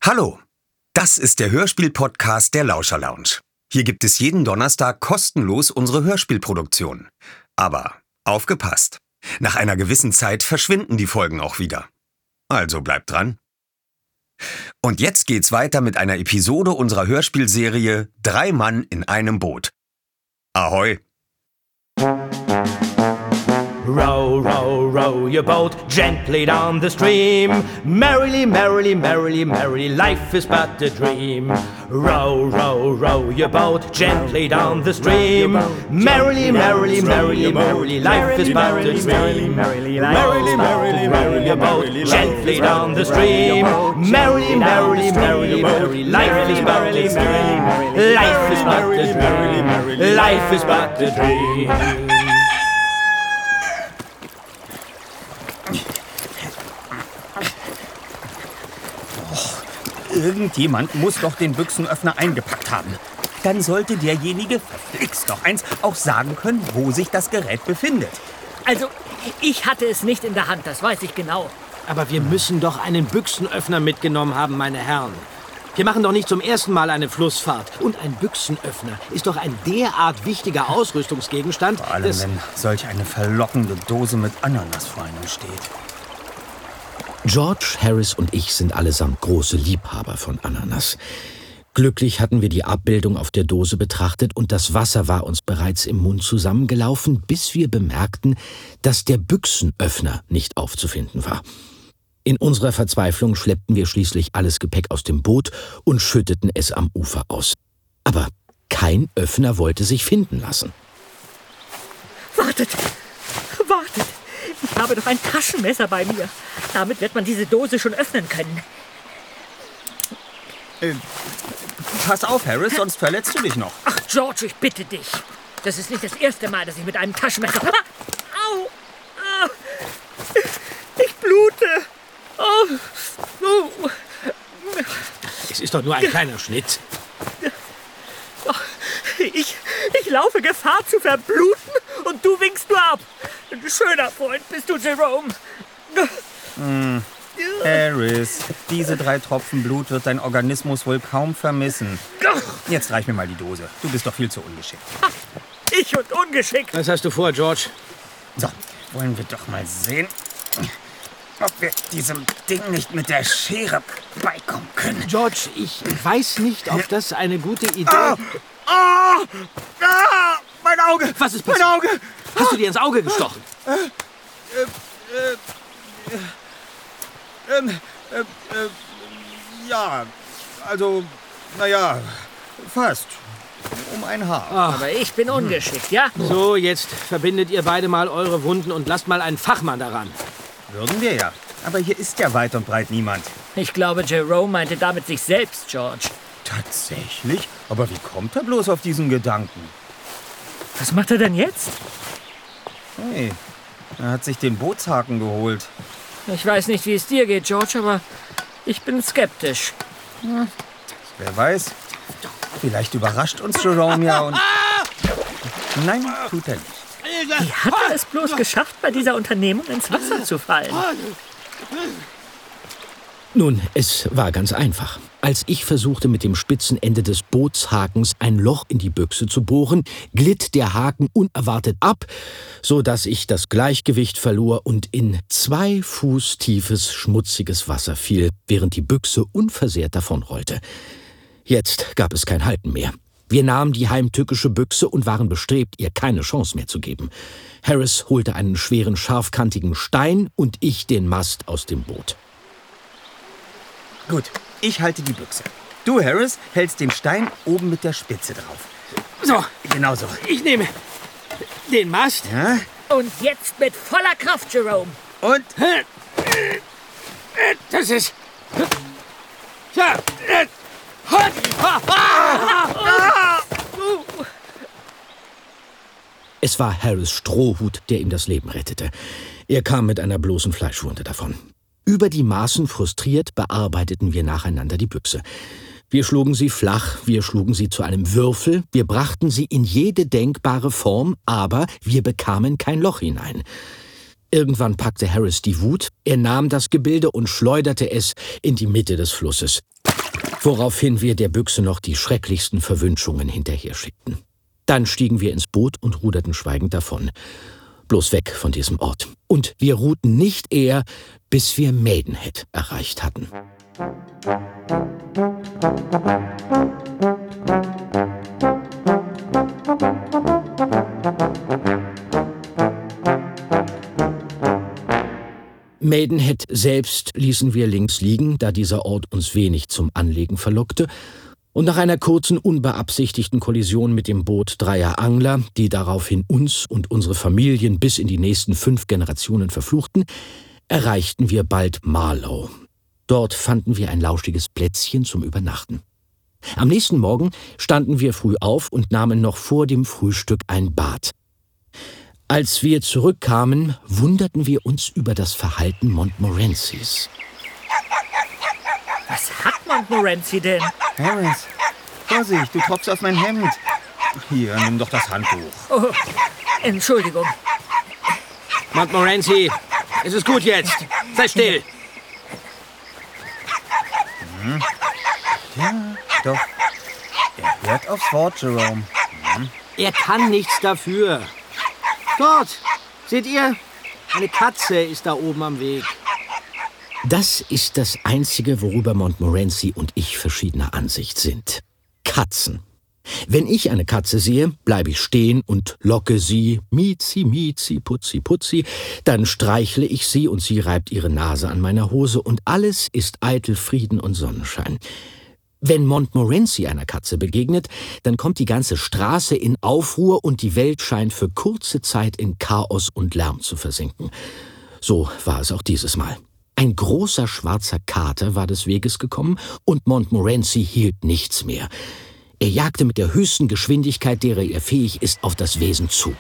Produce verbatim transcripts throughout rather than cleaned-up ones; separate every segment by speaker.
Speaker 1: Hallo, das ist der Hörspiel-Podcast der Lauscher Lounge. Hier gibt es jeden Donnerstag kostenlos unsere Hörspielproduktion. Aber aufgepasst, nach einer gewissen Zeit verschwinden die Folgen auch wieder. Also bleibt dran. Und jetzt geht's weiter mit einer Episode unserer Hörspielserie Drei Mann in einem Boot. Ahoi!
Speaker 2: Row, row, row your boat gently down the stream. Merrily, merrily, merrily, merrily, life is but a dream. Row, row, row your boat gently down the stream. Merrily, merrily, merrily, merrily, life is but a dream. Merrily, merrily, merrily, merrily, your boat gently down the stream. Merrily, merrily, merrily, merrily, life is but a dream. Life is but a dream. Life is but a dream.
Speaker 3: Irgendjemand muss doch den Büchsenöffner eingepackt haben. Dann sollte derjenige, verflixt doch eins, auch sagen können, wo sich das Gerät befindet.
Speaker 4: Also, ich hatte es nicht in der Hand, das weiß ich genau.
Speaker 5: Aber wir müssen doch einen Büchsenöffner mitgenommen haben, meine Herren. Wir machen doch nicht zum ersten Mal eine Flussfahrt. Und ein Büchsenöffner ist doch ein derart wichtiger Ausrüstungsgegenstand.
Speaker 3: Vor allem, wenn solch eine verlockende Dose mit Ananas vor einem steht.
Speaker 6: George, Harris und ich sind allesamt große Liebhaber von Ananas. Glücklich hatten wir die Abbildung auf der Dose betrachtet und das Wasser war uns bereits im Mund zusammengelaufen, bis wir bemerkten, dass der Büchsenöffner nicht aufzufinden war. In unserer Verzweiflung schleppten wir schließlich alles Gepäck aus dem Boot und schütteten es am Ufer aus. Aber kein Öffner wollte sich finden lassen.
Speaker 4: Wartet! Wartet! Ich habe doch ein Taschenmesser bei mir. Damit wird man diese Dose schon öffnen können.
Speaker 3: Äh, pass auf, Harris, sonst verletzt du dich noch.
Speaker 4: Ach, George, ich bitte dich. Das ist nicht das erste Mal, dass ich mit einem Taschenmesser... Au! Ah. Ich blute! Oh. Oh.
Speaker 5: Es ist doch nur ein kleiner Schnitt.
Speaker 4: Ich, ich laufe Gefahr zu verbluten und du winkst nur ab. Ein schöner Freund bist du, Jerome.
Speaker 3: Hm. Harris, diese drei Tropfen Blut wird dein Organismus wohl kaum vermissen. Jetzt reich mir mal die Dose. Du bist doch viel zu ungeschickt.
Speaker 4: Ich und ungeschickt.
Speaker 5: Was hast du vor, George?
Speaker 3: So, wollen wir doch mal sehen, ob wir diesem Ding nicht mit der Schere beikommen können.
Speaker 5: George, ich weiß nicht, ob das eine gute Idee...
Speaker 3: Ah! Ah! Ah! Mein Auge!
Speaker 5: Was ist passiert?
Speaker 3: Mein Auge!
Speaker 5: Hast du dir ins Auge gestochen?
Speaker 3: Äh, äh, äh, äh, äh, äh, äh, ja, also, naja, fast. Um ein Haar.
Speaker 4: Ach. Aber ich bin ungeschickt, ja?
Speaker 5: So, jetzt verbindet ihr beide mal eure Wunden und lasst mal einen Fachmann daran.
Speaker 3: Würden wir ja. Aber hier ist ja weit und breit niemand.
Speaker 4: Ich glaube, Jerome meinte damit sich selbst, George.
Speaker 3: Tatsächlich? Aber wie kommt er bloß auf diesen Gedanken?
Speaker 4: Was macht er denn jetzt?
Speaker 3: Hey, er hat sich den Bootshaken geholt.
Speaker 4: Ich weiß nicht, wie es dir geht, George, aber ich bin skeptisch.
Speaker 3: Hm. Wer weiß. Vielleicht überrascht uns Jerome ja und... Nein, tut er nicht.
Speaker 4: Wie hat er es bloß geschafft, bei dieser Unternehmung ins Wasser zu fallen?
Speaker 6: Nun, es war ganz einfach. Als ich versuchte, mit dem spitzen Ende des Bootshakens ein Loch in die Büchse zu bohren, glitt der Haken unerwartet ab, so dass ich das Gleichgewicht verlor und in zwei Fuß tiefes, schmutziges Wasser fiel, während die Büchse unversehrt davonrollte. Jetzt gab es kein Halten mehr. Wir nahmen die heimtückische Büchse und waren bestrebt, ihr keine Chance mehr zu geben. Harris holte einen schweren, scharfkantigen Stein und ich den Mast aus dem Boot.
Speaker 3: Gut, ich halte die Büchse. Du, Harris, hältst den Stein oben mit der Spitze drauf.
Speaker 5: So.
Speaker 3: Genau so.
Speaker 5: Ich nehme den Mast.
Speaker 3: Ja?
Speaker 4: Und jetzt mit voller Kraft, Jerome.
Speaker 3: Und?
Speaker 5: Das ist... Ja.
Speaker 6: Es war Harris' Strohhut, der ihm das Leben rettete. Er kam mit einer bloßen Fleischwunde davon. Über die Maßen frustriert bearbeiteten wir nacheinander die Büchse. Wir schlugen sie flach, wir schlugen sie zu einem Würfel, wir brachten sie in jede denkbare Form, aber wir bekamen kein Loch hinein. Irgendwann packte Harris die Wut, er nahm das Gebilde und schleuderte es in die Mitte des Flusses. woraufhin wir der Büchse noch die schrecklichsten Verwünschungen hinterher schickten. Dann stiegen wir ins Boot und ruderten schweigend davon. Bloß weg von diesem Ort. Und wir ruhten nicht eher, bis wir Maidenhead erreicht hatten. Maidenhead selbst ließen wir links liegen, da dieser Ort uns wenig zum Anlegen verlockte. Und nach einer kurzen, unbeabsichtigten Kollision mit dem Boot dreier Angler, die daraufhin uns und unsere Familien bis in die nächsten fünf Generationen verfluchten, erreichten wir bald Marlow. Dort fanden wir ein lauschiges Plätzchen zum Übernachten. Am nächsten Morgen standen wir früh auf und nahmen noch vor dem Frühstück ein Bad. Als wir zurückkamen, wunderten wir uns über das Verhalten Montmorencys.
Speaker 4: Was hat Montmorency denn?
Speaker 3: Harris, Vorsicht, du tropfst auf mein Hemd. Hier, nimm doch das Handtuch.
Speaker 4: Oh, Entschuldigung.
Speaker 5: Montmorency, es ist gut jetzt. Sei still.
Speaker 3: Hm. Ja, doch. Er hört aufs Wort, Jerome. Hm.
Speaker 5: Er kann nichts dafür. Dort, seht ihr? Eine Katze ist da oben am Weg.
Speaker 6: Das ist das Einzige, worüber Montmorency und ich verschiedener Ansicht sind. Katzen. Wenn ich eine Katze sehe, bleibe ich stehen und locke sie, miezi, miezi, putzi, putzi. Dann streichle ich sie und sie reibt ihre Nase an meiner Hose und alles ist eitel Frieden und Sonnenschein. Wenn Montmorency einer Katze begegnet, dann kommt die ganze Straße in Aufruhr und die Welt scheint für kurze Zeit in Chaos und Lärm zu versinken. So war es auch dieses Mal. Ein großer schwarzer Kater war des Weges gekommen und Montmorency hielt nichts mehr. Er jagte mit der höchsten Geschwindigkeit, derer er fähig ist, auf das Wesen zu.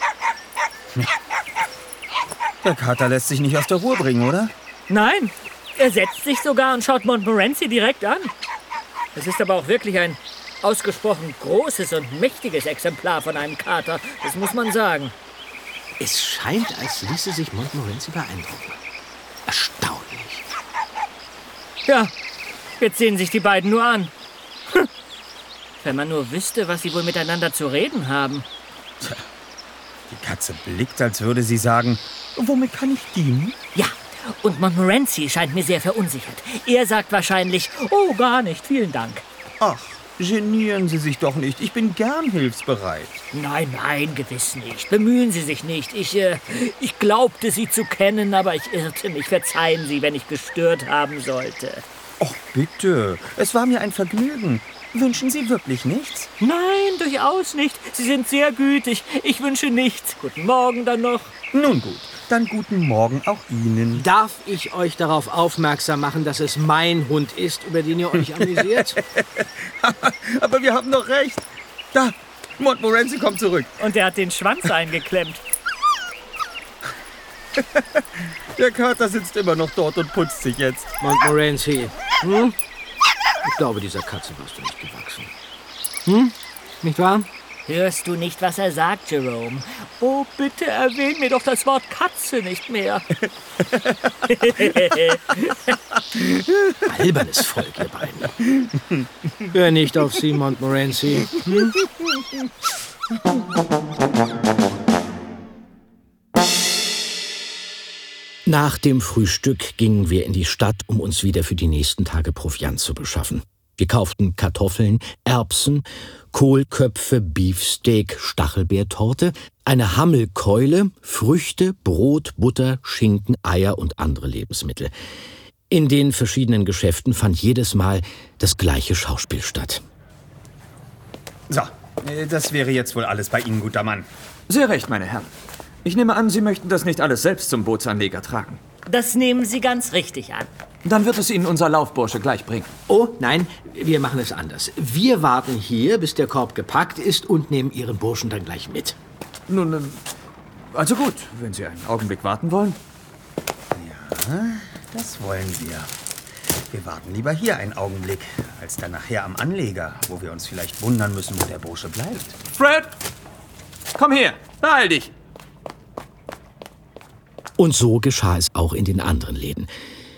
Speaker 3: Der Kater lässt sich nicht aus der Ruhe bringen, oder?
Speaker 4: Nein, er setzt sich sogar und schaut Montmorency direkt an. Es ist aber auch wirklich ein ausgesprochen großes und mächtiges Exemplar von einem Kater, das muss man sagen.
Speaker 5: Es scheint, als ließe sich Montmorency beeindrucken. Erstaunlich.
Speaker 4: Ja, jetzt sehen sich die beiden nur an. Hm. Wenn man nur wüsste, was sie wohl miteinander zu reden haben.
Speaker 3: Tja, die Katze blickt, als würde sie sagen, womit kann ich dienen?
Speaker 4: Ja, und Montmorency scheint mir sehr verunsichert. Er sagt wahrscheinlich, oh, gar nicht, vielen Dank.
Speaker 3: Ach, genieren Sie sich doch nicht. Ich bin gern hilfsbereit.
Speaker 4: Nein, nein, gewiss nicht. Bemühen Sie sich nicht. Ich, äh, ich glaubte, Sie zu kennen, aber ich irrte mich. Verzeihen Sie, wenn ich gestört haben sollte.
Speaker 3: Och, bitte. Es war mir ein Vergnügen. Wünschen Sie wirklich nichts?
Speaker 4: Nein, durchaus nicht. Sie sind sehr gütig. Ich wünsche nichts. Guten Morgen dann noch.
Speaker 3: Nun gut, dann guten Morgen auch Ihnen.
Speaker 5: Darf ich euch darauf aufmerksam machen, dass es mein Hund ist, über den ihr euch amüsiert?
Speaker 3: Aber wir haben doch recht. Da, Montmorency kommt zurück.
Speaker 4: Und er hat den Schwanz eingeklemmt.
Speaker 3: Der Kater sitzt immer noch dort und putzt sich jetzt.
Speaker 5: Montmorency, hm? Ich glaube, dieser Katze warst du nicht gewachsen. Hm? Nicht wahr?
Speaker 4: Hörst du nicht, was er sagt, Jerome? Oh, bitte erwähn mir doch das Wort Katze nicht mehr.
Speaker 5: Albernes Volk, ihr beiden. Hör nicht auf sie, Montmorency. Hm?
Speaker 6: Nach dem Frühstück gingen wir in die Stadt, um uns wieder für die nächsten Tage Proviant zu beschaffen. Wir kauften Kartoffeln, Erbsen, Kohlköpfe, Beefsteak, Stachelbeertorte, eine Hammelkeule, Früchte, Brot, Butter, Schinken, Eier und andere Lebensmittel. In den verschiedenen Geschäften fand jedes Mal das gleiche Schauspiel statt.
Speaker 3: So, das wäre jetzt wohl alles bei Ihnen, guter Mann.
Speaker 7: Sehr recht, meine Herren. Ich nehme an, Sie möchten das nicht alles selbst zum Bootsanleger tragen.
Speaker 4: Das nehmen Sie ganz richtig an.
Speaker 7: Dann wird es Ihnen unser Laufbursche gleich bringen.
Speaker 5: Oh, nein, wir machen es anders. Wir warten hier, bis der Korb gepackt ist und nehmen Ihren Burschen dann gleich mit.
Speaker 7: Nun, ähm, also gut, wenn Sie einen Augenblick warten wollen.
Speaker 3: Ja, das wollen wir. Wir warten lieber hier einen Augenblick, als dann nachher am Anleger, wo wir uns vielleicht wundern müssen, wo der Bursche bleibt.
Speaker 7: Fred, komm her, beeil dich.
Speaker 6: Und so geschah es auch in den anderen Läden.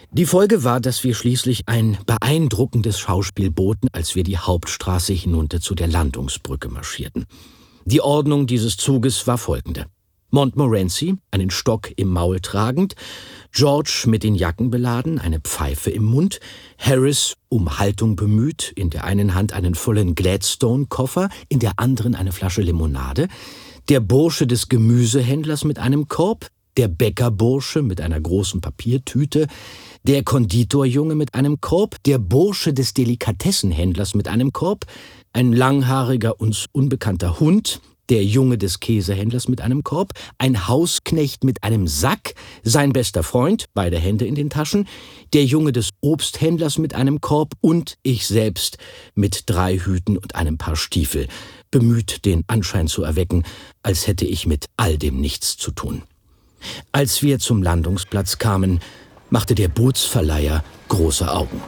Speaker 6: Die Folge war, dass wir schließlich ein beeindruckendes Schauspiel boten, als wir die Hauptstraße hinunter zu der Landungsbrücke marschierten. Die Ordnung dieses Zuges war folgende: Montmorency, einen Stock im Maul tragend, George mit den Jacken beladen, eine Pfeife im Mund, Harris um Haltung bemüht, in der einen Hand einen vollen Gladstone-Koffer, in der anderen eine Flasche Limonade, der Bursche des Gemüsehändlers mit einem Korb, der Bäckerbursche mit einer großen Papiertüte, der Konditorjunge mit einem Korb, der Bursche des Delikatessenhändlers mit einem Korb, ein langhaariger, uns unbekannter Hund, der Junge des Käsehändlers mit einem Korb, ein Hausknecht mit einem Sack, sein bester Freund, beide Hände in den Taschen, der Junge des Obsthändlers mit einem Korb und ich selbst mit drei Hüten und einem Paar Stiefel, bemüht, den Anschein zu erwecken, als hätte ich mit all dem nichts zu tun. Als wir zum Landungsplatz kamen, machte der Bootsverleiher große Augen.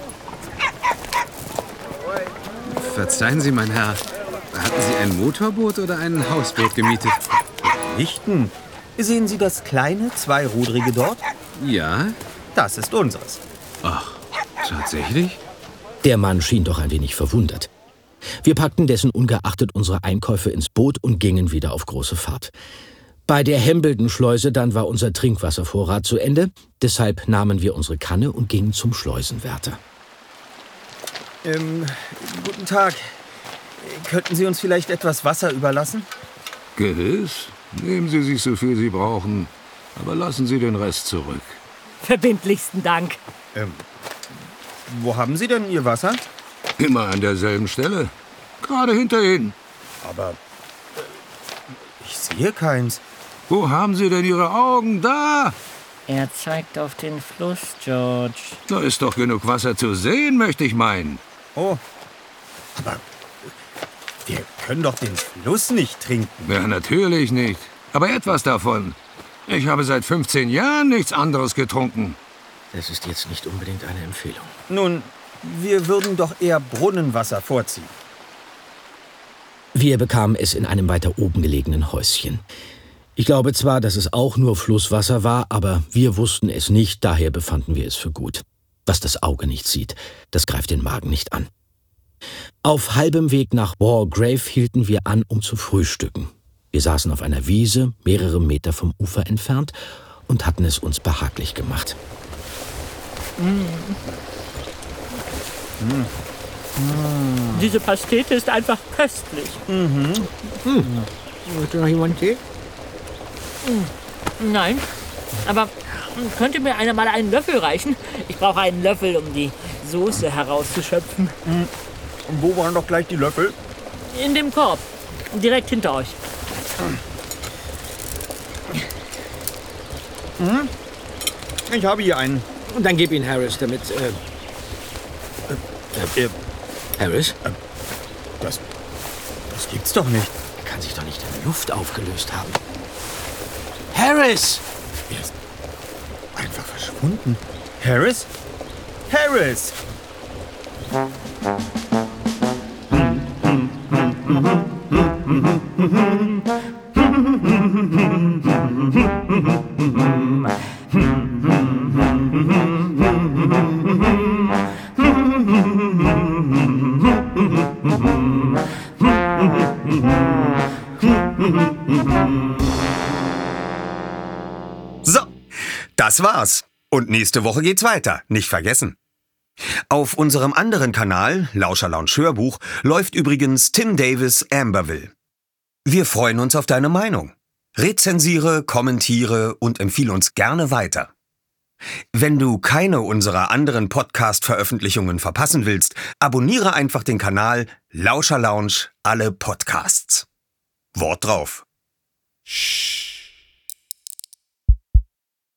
Speaker 8: Verzeihen Sie, mein Herr, hatten Sie ein Motorboot oder ein Hausboot gemietet?
Speaker 3: Lichten. Sehen Sie das kleine, zweirudrige dort?
Speaker 8: Ja?
Speaker 3: Das ist unseres.
Speaker 8: Ach, tatsächlich?
Speaker 6: Der Mann schien doch ein wenig verwundert. Wir packten dessen ungeachtet unsere Einkäufe ins Boot und gingen wieder auf große Fahrt. Bei der Hambledon-Schleuse dann war unser Trinkwasservorrat zu Ende, deshalb nahmen wir unsere Kanne und gingen zum Schleusenwärter.
Speaker 3: Ähm, guten Tag. Könnten Sie uns vielleicht etwas Wasser überlassen?
Speaker 9: Gewiss. Nehmen Sie sich so viel Sie brauchen, aber lassen Sie den Rest zurück.
Speaker 4: Verbindlichsten Dank.
Speaker 3: Ähm, wo haben Sie denn Ihr Wasser?
Speaker 9: Immer an derselben Stelle. Gerade hinter Ihnen.
Speaker 3: Aber ich sehe keins.
Speaker 9: Wo haben Sie denn Ihre Augen? Da!
Speaker 4: Er zeigt auf den Fluss, George.
Speaker 9: Da ist doch genug Wasser zu sehen, möchte ich meinen.
Speaker 3: Oh, aber wir können doch den Fluss nicht trinken.
Speaker 9: Ja, natürlich nicht. Aber etwas davon. Ich habe seit fünfzehn Jahren nichts anderes getrunken.
Speaker 6: Das ist jetzt nicht unbedingt eine Empfehlung.
Speaker 3: Nun, wir würden doch eher Brunnenwasser vorziehen.
Speaker 6: Wir bekamen es in einem weiter oben gelegenen Häuschen. Ich glaube zwar, dass es auch nur Flusswasser war, aber wir wussten es nicht, daher befanden wir es für gut. Was das Auge nicht sieht, das greift den Magen nicht an. Auf halbem Weg nach Walgrave hielten wir an, um zu frühstücken. Wir saßen auf einer Wiese, mehrere Meter vom Ufer entfernt, und hatten es uns behaglich gemacht.
Speaker 4: Mm. Mm. Diese Pastete ist einfach köstlich.
Speaker 5: Mhm. Hm. Möchte noch jemand Tee?
Speaker 4: Nein, aber könnte mir einer mal einen Löffel reichen? Ich brauche einen Löffel, um die Soße herauszuschöpfen.
Speaker 3: Und wo waren doch gleich die Löffel?
Speaker 4: In dem Korb, direkt hinter euch.
Speaker 3: Mhm. Ich habe hier einen.
Speaker 5: Und dann gib ihn Harris, damit... Äh,
Speaker 3: äh, äh,
Speaker 6: Harris?
Speaker 3: Äh, das, das gibt's doch nicht.
Speaker 6: Er kann sich doch nicht in der Luft aufgelöst haben. Harris!
Speaker 3: Er ist einfach verschwunden. Harris? Harris!
Speaker 1: So, das war's. Und nächste Woche geht's weiter, nicht vergessen. Auf unserem anderen Kanal, Lauscher Lounge Hörbuch, läuft übrigens Tim Davis Amberville. Wir freuen uns auf deine Meinung. Rezensiere, kommentiere und empfehle uns gerne weiter. Wenn du keine unserer anderen Podcast-Veröffentlichungen verpassen willst, abonniere einfach den Kanal Lauscher Lounge alle Podcasts. Wort drauf.
Speaker 9: Shh.